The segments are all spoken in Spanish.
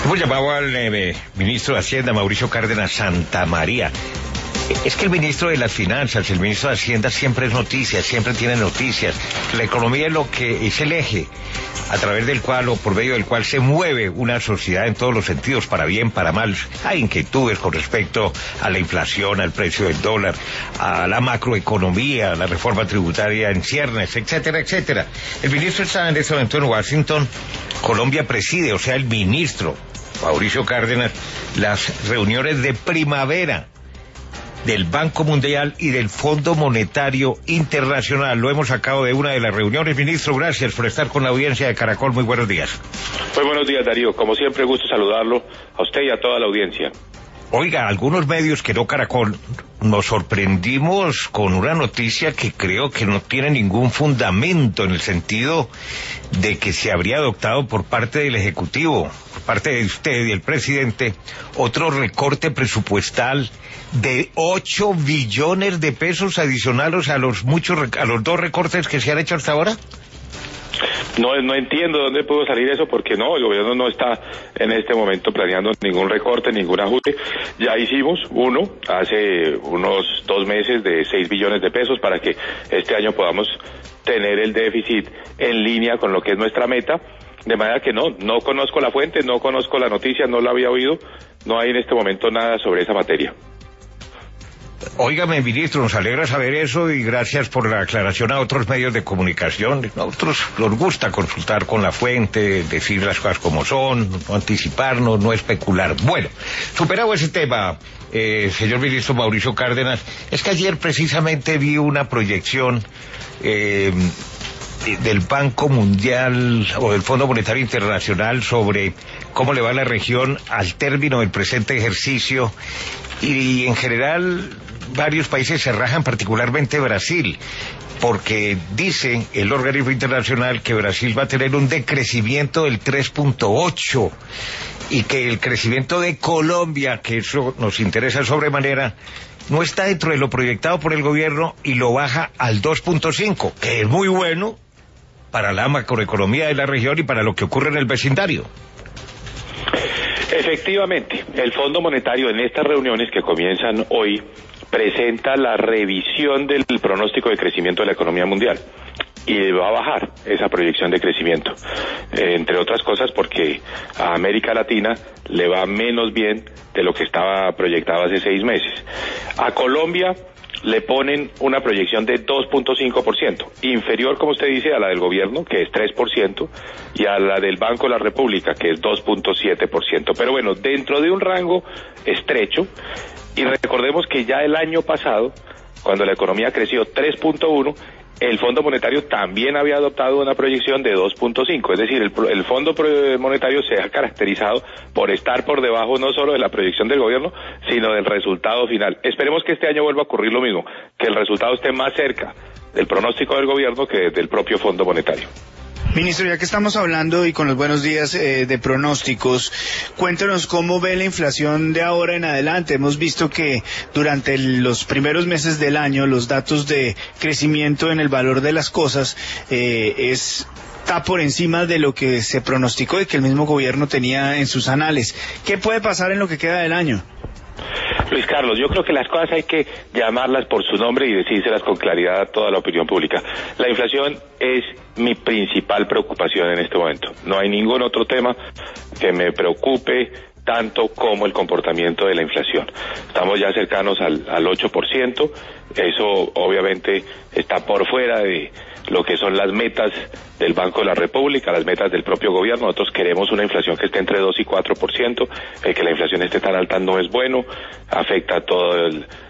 Hemos llamado al ministro de Hacienda, Mauricio Cárdenas Santamaría. Es que el ministro de las Finanzas, el ministro de Hacienda siempre es noticia, siempre tiene noticias. La economía es lo que es el eje a través del cual o por medio del cual se mueve una sociedad en todos los sentidos, para bien, para mal. Hay inquietudes con respecto a la inflación, al precio del dólar, a la macroeconomía, a la reforma tributaria en ciernes, etcétera, etcétera. El ministro está en este momento en Washington. Colombia preside, o sea, el ministro Mauricio Cárdenas, las reuniones de primavera del Banco Mundial y del Fondo Monetario Internacional. Lo hemos sacado de una de las reuniones. Ministro, gracias por estar con la audiencia de Caracol. Muy buenos días. Muy buenos días, Darío. Como siempre, gusto saludarlo a usted y a toda la audiencia. Oiga, algunos medios que no Caracol, nos sorprendimos con una noticia que creo que no tiene ningún fundamento, en el sentido de que se habría adoptado por parte del Ejecutivo, por parte de usted y el presidente, otro recorte presupuestal de 8 billones de pesos adicionales a los dos recortes que se han hecho hasta ahora. No entiendo dónde pudo salir eso, porque no, el gobierno no está en este momento planeando ningún recorte, ningún ajuste. Ya hicimos uno hace unos 2 meses de 6 billones de pesos para que este año podamos tener el déficit en línea con lo que es nuestra meta. De manera que no conozco la fuente, no conozco la noticia, no la había oído, no hay en este momento nada sobre esa materia. Óigame, ministro, nos alegra saber eso y gracias por la aclaración a otros medios de comunicación. A otros nos gusta consultar con la fuente, decir las cosas como son, no anticiparnos, no especular. Bueno, superado ese tema, señor ministro Mauricio Cárdenas, es que ayer precisamente vi una proyección del Banco Mundial o del Fondo Monetario Internacional sobre cómo le va a la región al término del presente ejercicio, y en general varios países se rajan, particularmente Brasil, porque dice el organismo internacional que Brasil va a tener un decrecimiento del 3.8 y que el crecimiento de Colombia, que eso nos interesa sobremanera, no está dentro de lo proyectado por el gobierno y lo baja al 2.5, que es muy bueno para la macroeconomía de la región y para lo que ocurre en el vecindario. Efectivamente, el Fondo Monetario en estas reuniones que comienzan hoy presenta la revisión del pronóstico de crecimiento de la economía mundial y va a bajar esa proyección de crecimiento, entre otras cosas porque a América Latina le va menos bien de lo que estaba proyectado hace 6 meses. A Colombia le ponen una proyección de 2.5%, inferior, como usted dice, a la del gobierno, que es 3%, y a la del Banco de la República, que es 2.7%. Pero bueno, dentro de un rango estrecho, y recordemos que ya el año pasado, cuando la economía creció 3.1%, el Fondo Monetario también había adoptado una proyección de 2.5, es decir, el Fondo Monetario se ha caracterizado por estar por debajo no solo de la proyección del gobierno, sino del resultado final. Esperemos que este año vuelva a ocurrir lo mismo, que el resultado esté más cerca del pronóstico del gobierno que del propio Fondo Monetario. Ministro, ya que estamos hablando y con los buenos días de pronósticos, cuéntenos cómo ve la inflación de ahora en adelante. Hemos visto que durante los primeros meses del año los datos de crecimiento en el valor de las cosas está por encima de lo que se pronosticó y que el mismo gobierno tenía en sus anales. ¿Qué puede pasar en lo que queda del año? Luis Carlos, yo creo que las cosas hay que llamarlas por su nombre y decírselas con claridad a toda la opinión pública. La inflación es mi principal preocupación en este momento. No hay ningún otro tema que me preocupe tanto como el comportamiento de la inflación. Estamos ya cercanos al 8%, eso obviamente está por fuera de lo que son las metas del Banco de la República, las metas del propio gobierno. Nosotros queremos una inflación que esté entre 2 y 4%, que la inflación esté tan alta no es bueno, afecta a toda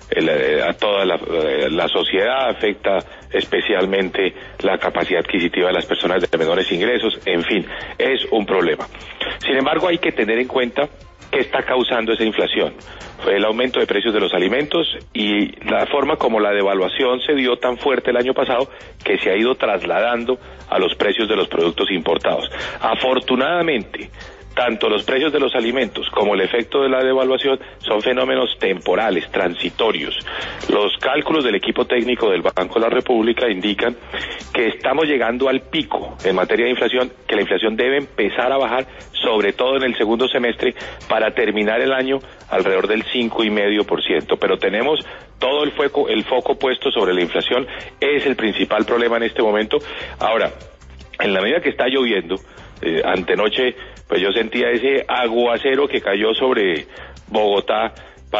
la sociedad, afecta especialmente la capacidad adquisitiva de las personas de menores ingresos, en fin, es un problema. Sin embargo, hay que tener en cuenta qué está causando esa inflación. Fue el aumento de precios de los alimentos y la forma como la devaluación se dio tan fuerte el año pasado que se ha ido trasladando a los precios de los productos importados. Afortunadamente, tanto los precios de los alimentos como el efecto de la devaluación son fenómenos temporales, transitorios. Los cálculos del equipo técnico del Banco de la República indican que estamos llegando al pico en materia de inflación, que la inflación debe empezar a bajar, sobre todo en el segundo semestre, para terminar el año alrededor del 5,5%. Pero tenemos todo el foco puesto sobre la inflación, es el principal problema en este momento. Ahora, en la medida que está lloviendo, antenoche, pues yo sentía ese aguacero que cayó sobre Bogotá.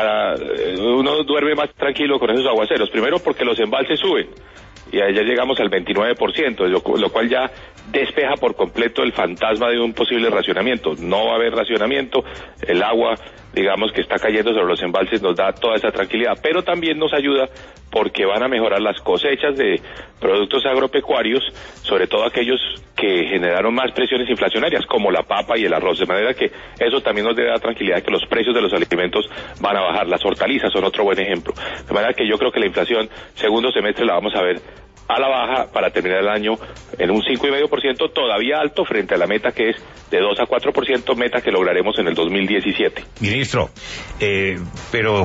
Uno duerme más tranquilo con esos aguaceros. Primero porque los embalses suben y allá llegamos al 29%, lo cual ya despeja por completo el fantasma de un posible racionamiento. No va a haber racionamiento, el agua, digamos, que está cayendo sobre los embalses nos da toda esa tranquilidad, pero también nos ayuda porque van a mejorar las cosechas de productos agropecuarios, sobre todo aquellos que generaron más presiones inflacionarias, como la papa y el arroz, de manera que eso también nos debe dar tranquilidad de que los precios de los alimentos van a bajar. Las hortalizas son otro buen ejemplo, de manera que yo creo que la inflación segundo semestre la vamos a ver a la baja para terminar el año en un 5,5%, todavía alto frente a la meta que es de 2 a 4%, meta que lograremos en el 2017. Ministro, pero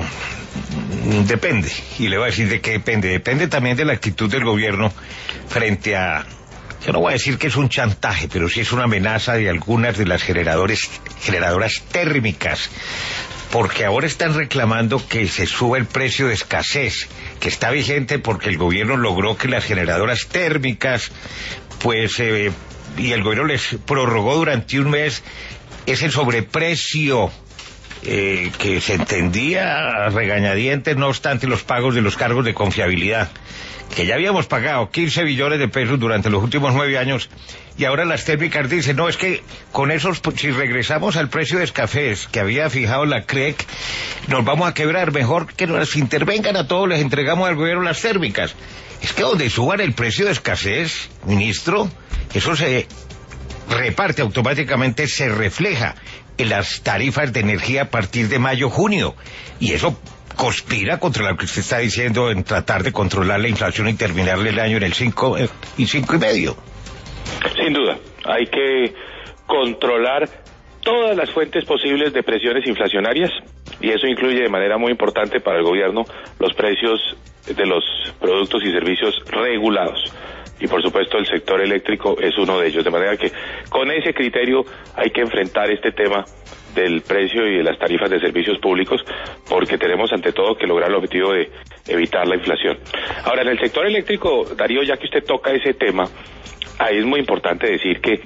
depende, y le voy a decir de qué depende. Depende también de la actitud del gobierno frente a, yo no voy a decir que es un chantaje, pero sí es una amenaza de algunas de las generadoras térmicas, porque ahora están reclamando que se suba el precio de escasez, que está vigente porque el gobierno logró que las generadoras térmicas, pues, y el gobierno les prorrogó durante un mes ese sobreprecio que se entendía a regañadientes, no obstante los pagos de los cargos de confiabilidad, que ya habíamos pagado 15 billones de pesos durante los últimos 9 años, y ahora las térmicas dicen, no, es que con esos, si regresamos al precio de escasez que había fijado la CREC, nos vamos a quebrar, mejor que nos intervengan a todos, les entregamos al gobierno las térmicas. Es que donde suban el precio de escasez, ministro, eso se reparte automáticamente, se refleja en las tarifas de energía a partir de mayo, junio, y eso conspira contra lo que usted está diciendo en tratar de controlar la inflación y terminarle el año en el 5 y 5,5. Sin duda, hay que controlar todas las fuentes posibles de presiones inflacionarias y eso incluye de manera muy importante para el gobierno los precios de los productos y servicios regulados. Y por supuesto el sector eléctrico es uno de ellos, de manera que con ese criterio hay que enfrentar este tema del precio y de las tarifas de servicios públicos, porque tenemos ante todo que lograr el objetivo de evitar la inflación. Ahora, en el sector eléctrico, Darío, ya que usted toca ese tema, ahí es muy importante decir que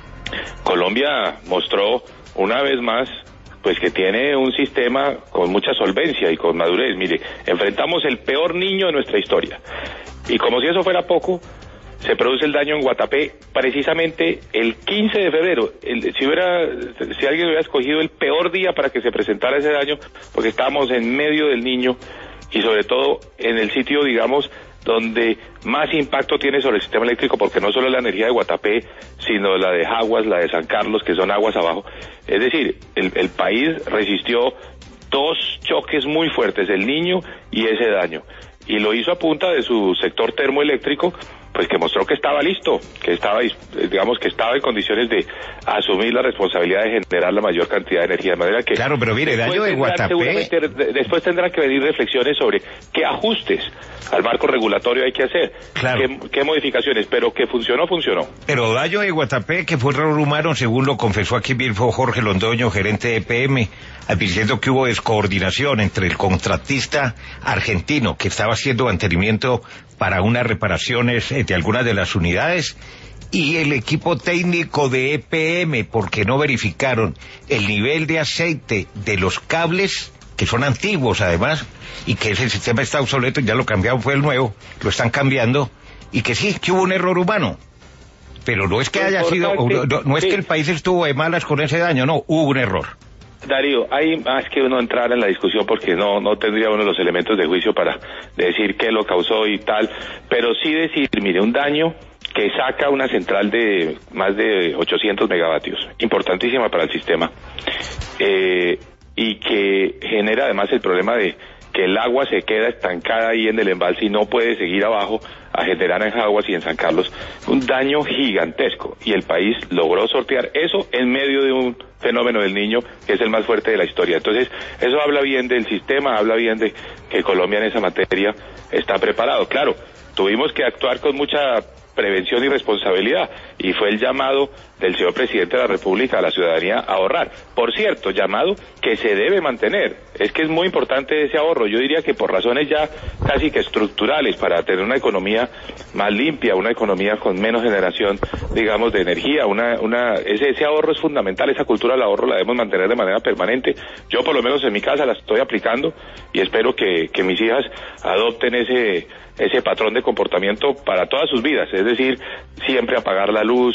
Colombia mostró una vez más pues que tiene un sistema con mucha solvencia y con madurez. Mire, enfrentamos el peor niño de nuestra historia y como si eso fuera poco, se produce el daño en Guatapé precisamente el 15 de febrero. Si alguien hubiera escogido el peor día para que se presentara ese daño, porque estábamos en medio del Niño y sobre todo en el sitio, digamos, donde más impacto tiene sobre el sistema eléctrico, porque no solo la energía de Guatapé, sino la de Jaguas, la de San Carlos, que son aguas abajo. Es decir, el país resistió 2 choques muy fuertes, el Niño y ese daño. Y lo hizo a punta de su sector termoeléctrico, pues que mostró que estaba listo, que estaba, digamos, que estaba en condiciones de asumir la responsabilidad de generar la mayor cantidad de energía, de manera que... Claro, pero mire, daño de Guatapé... Después tendrán que venir reflexiones sobre qué ajustes al marco regulatorio hay que hacer, claro, qué modificaciones, pero que funcionó. Pero daño de Guatapé, que fue error humano, según lo confesó aquí mismo Jorge Londoño, gerente de EPM, advirtiendo que hubo descoordinación entre el contratista argentino que estaba haciendo mantenimiento para unas reparaciones de algunas de las unidades y el equipo técnico de EPM, porque no verificaron el nivel de aceite de los cables, que son antiguos además, y que ese sistema está obsoleto, ya lo cambiaron, fue el nuevo, lo están cambiando, y que sí, que hubo un error humano. Pero no es que haya sido, no es que el país estuvo de malas con ese daño, no, hubo un error. Darío, hay más que uno entrar en la discusión porque no tendría uno los elementos de juicio para decir qué lo causó y tal, pero sí decir, mire, un daño que saca una central de más de 800 megavatios, importantísima para el sistema, y que genera además el problema de que el agua se queda estancada ahí en el embalse y no puede seguir abajo a generar en Jaguas y en San Carlos un daño gigantesco, y el país logró sortear eso en medio de un fenómeno del Niño que es el más fuerte de la historia. Entonces, eso habla bien del sistema, habla bien de que Colombia en esa materia está preparado. Claro, tuvimos que actuar con mucha prevención y responsabilidad, y fue el llamado del señor presidente de la República a la ciudadanía a ahorrar. Por cierto, llamado que se debe mantener. Es que es muy importante ese ahorro. Yo diría que por razones ya casi que estructurales, para tener una economía más limpia, una economía con menos generación, digamos, de energía, ese ahorro es fundamental. Esa cultura del ahorro la debemos mantener de manera permanente. Yo por lo menos en mi casa la estoy aplicando, y espero que mis hijas adopten ese patrón de comportamiento para todas sus vidas, es decir, siempre apagar la luz,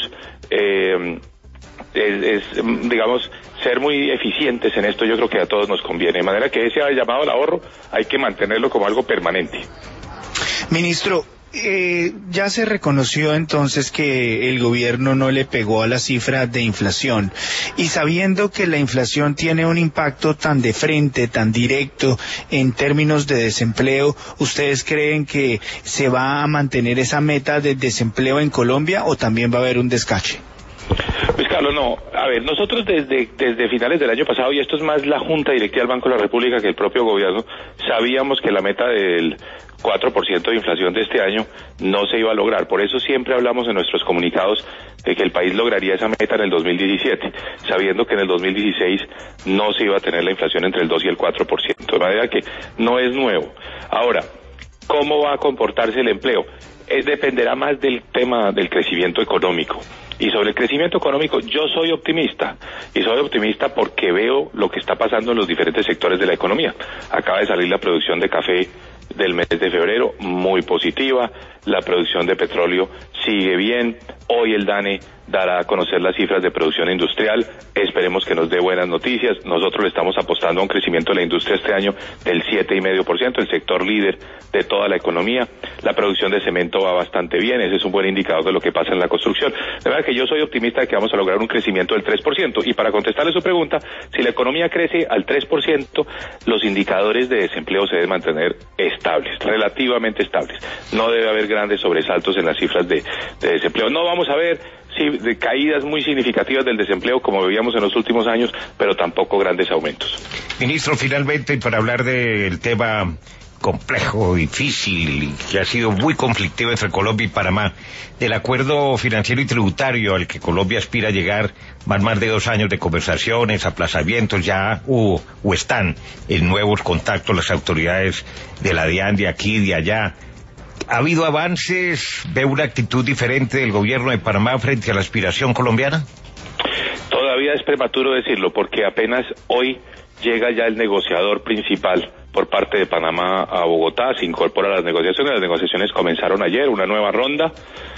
digamos, ser muy eficientes en esto. Yo creo que a todos nos conviene, de manera que ese llamado al ahorro hay que mantenerlo como algo permanente. Ministro, ya se reconoció entonces que el gobierno no le pegó a la cifra de inflación, y sabiendo que la inflación tiene un impacto tan de frente, tan directo en términos de desempleo, ¿ustedes creen que se va a mantener esa meta de desempleo en Colombia o también va a haber un descache? Pues Carlos, no. A ver, nosotros desde finales del año pasado, y esto es más la Junta Directiva del Banco de la República que el propio gobierno, sabíamos que la meta del 4% de inflación de este año no se iba a lograr. Por eso siempre hablamos en nuestros comunicados de que el país lograría esa meta en el 2017, sabiendo que en el 2016 no se iba a tener la inflación entre el 2 y el 4%, de manera que no es nuevo. Ahora, ¿cómo va a comportarse el empleo? Dependerá más del tema del crecimiento económico. Y sobre el crecimiento económico, yo soy optimista, y soy optimista porque veo lo que está pasando en los diferentes sectores de la economía. Acaba de salir la producción de café del mes de febrero, muy positiva. La producción de petróleo sigue bien. Hoy el DANE dará a conocer las cifras de producción industrial. Esperemos que nos dé buenas noticias. Nosotros le estamos apostando a un crecimiento de la industria este año del 7,5%, el sector líder de toda la economía. La producción de cemento va bastante bien. Ese es un buen indicador de lo que pasa en la construcción. De verdad que yo soy optimista de que vamos a lograr un crecimiento del 3%. Y para contestarle su pregunta, si la economía crece al 3%, los indicadores de desempleo se deben mantener estables, relativamente estables. No debe haber grandes sobresaltos en las cifras de desempleo. No vamos a ver de caídas muy significativas del desempleo como veíamos en los últimos años, pero tampoco grandes aumentos. Ministro, finalmente, para hablar del tema complejo, difícil, y que ha sido muy conflictivo entre Colombia y Panamá, del acuerdo financiero y tributario al que Colombia aspira a llegar, van más de 2 años de conversaciones, aplazamientos, ya hubo o están en nuevos contactos las autoridades de la DIAN, de aquí, de allá. ¿Ha habido avances? ¿Ve una actitud diferente del gobierno de Panamá frente a la aspiración colombiana? Todavía es prematuro decirlo, porque apenas hoy llega ya el negociador principal por parte de Panamá a Bogotá, se incorpora a las negociaciones comenzaron ayer, una nueva ronda.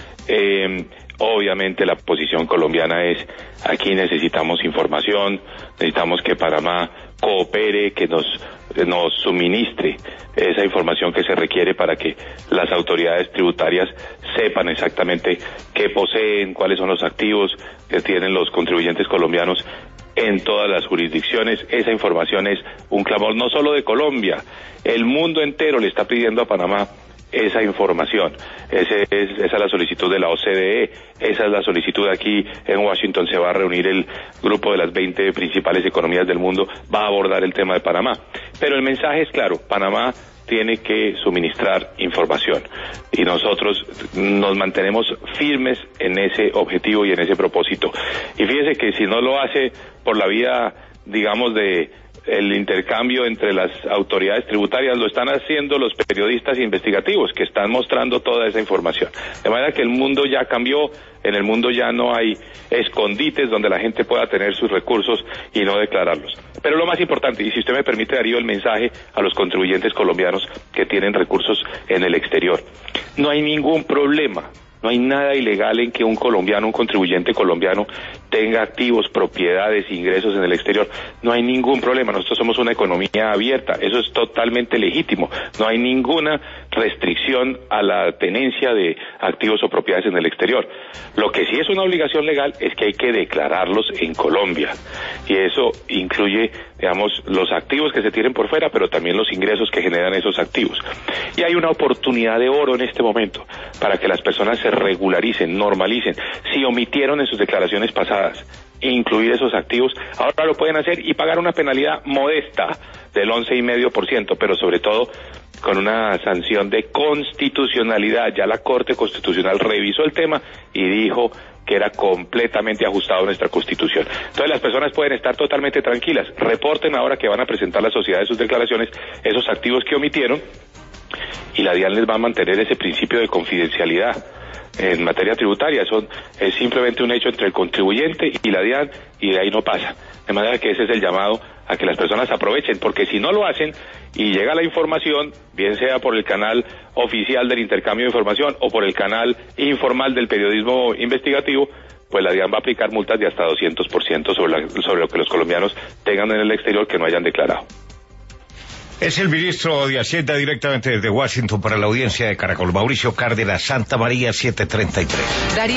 Obviamente la posición colombiana es, aquí necesitamos información, necesitamos que Panamá coopere, que nos suministre esa información que se requiere para que las autoridades tributarias sepan exactamente qué poseen, cuáles son los activos que tienen los contribuyentes colombianos en todas las jurisdicciones. Esa información es un clamor no solo de Colombia, el mundo entero le está pidiendo a Panamá esa información. Esa es la solicitud de la OCDE, esa es la solicitud aquí en Washington. Se va a reunir el grupo de las 20 principales economías del mundo, va a abordar el tema de Panamá. Pero el mensaje es claro, Panamá tiene que suministrar información y nosotros nos mantenemos firmes en ese objetivo y en ese propósito. Y fíjese que si no lo hace por la vía, digamos, de el intercambio entre las autoridades tributarias, lo están haciendo los periodistas investigativos que están mostrando toda esa información. De manera que el mundo ya cambió, en el mundo ya no hay escondites donde la gente pueda tener sus recursos y no declararlos. Pero lo más importante, y si usted me permite, Darío, el mensaje a los contribuyentes colombianos que tienen recursos en el exterior. No hay ningún problema. No hay nada ilegal en que un colombiano, un contribuyente colombiano, tenga activos, propiedades, ingresos en el exterior, no hay ningún problema. Nosotros somos una economía abierta, eso es totalmente legítimo. No hay ninguna restricción a la tenencia de activos o propiedades en el exterior. Lo que sí es una obligación legal es que hay que declararlos en Colombia, y eso incluye, digamos, los activos que se tienen por fuera, pero también los ingresos que generan esos activos. Y hay una oportunidad de oro en este momento para que las personas se regularicen, normalicen. Si omitieron en sus declaraciones pasadas incluir esos activos, ahora lo pueden hacer y pagar una penalidad modesta del 11,5%, pero sobre todo con una sanción de constitucionalidad. Ya la Corte Constitucional revisó el tema y dijo que era completamente ajustado a nuestra Constitución. Entonces las personas pueden estar totalmente tranquilas. Reporten ahora que van a presentar a la sociedad de sus declaraciones esos activos que omitieron, y la DIAN les va a mantener ese principio de confidencialidad en materia tributaria. Es simplemente un hecho entre el contribuyente y la DIAN, y de ahí no pasa. De manera que ese es el llamado a que las personas aprovechen, porque si no lo hacen y llega la información, bien sea por el canal oficial del intercambio de información o por el canal informal del periodismo investigativo, pues la DIAN va a aplicar multas de hasta 200% sobre lo que los colombianos tengan en el exterior que no hayan declarado. Es el ministro de Hacienda directamente desde Washington para la audiencia de Caracol, Mauricio Cárdenas Santamaría, 7:33.